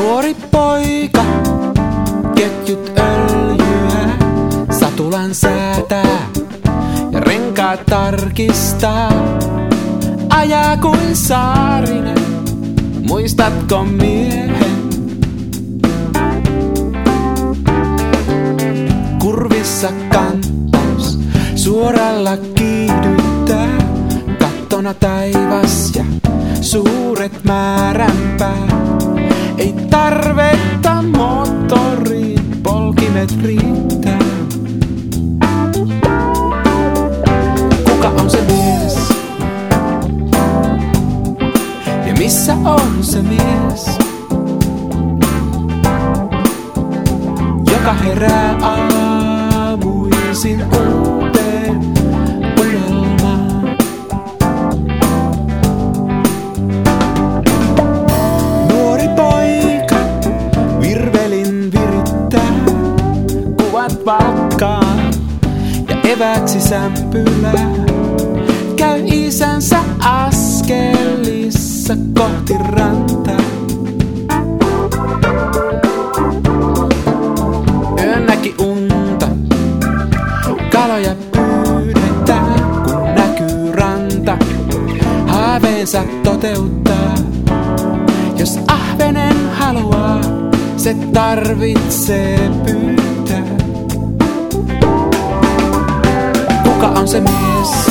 Nuori poika, ketjut öljyä, satulan säätää ja renkaat tarkistaa. Ajaa kuin Saarinen, muistatko miehen? Kurvissa kantaus suoralla kiihdyttää, kattona taivas ja suuret määränpäät. Ei tarvetta moottoriin, polkimet riittää. Kuka on se mies? Ja missä on se mies? Joka herää aamuisin uuteen unelmaan. Nuori poika virvelin virittää, kuvat valkkaan ja eväksi sämpylää. Käy isänsä askelissa kohti rantaa. Yön näki unta, kaloja pyydetään, kun näkyy ranta. Haaveensa toteuttaa, jos ahvenen haluaa, se tarvitsee pyytää. Kuka on se mies?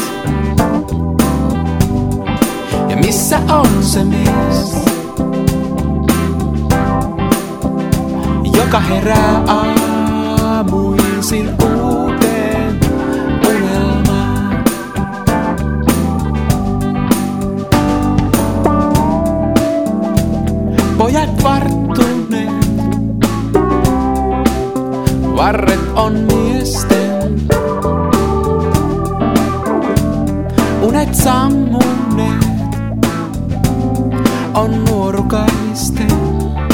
Ja missä on se mies? Joka herää aamuisin uuteen unelmaan. Pojat varttuneet, varret on miesten. Unet sammuneet on nuorukaisten.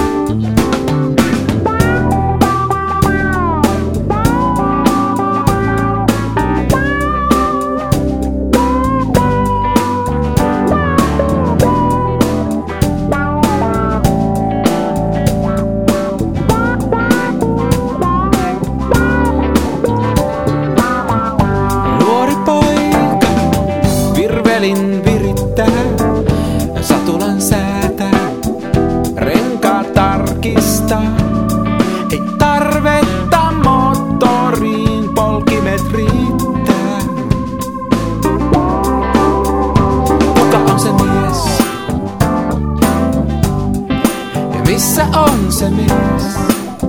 Nuori poika virvelin virittää, satulan säätää, renkaat tarkistaa. Ei tarvetta moottoriin, polkimet riittää. Kuka on se mies? Ja missä on se mies?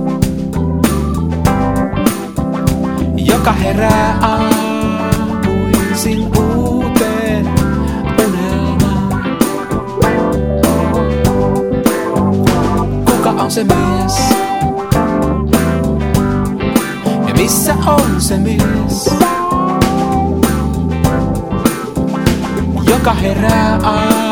Joka herää aamuisin uuteen unelmaan. Kuka on se mies? Ja missä on se mies? Joka herää aamuisin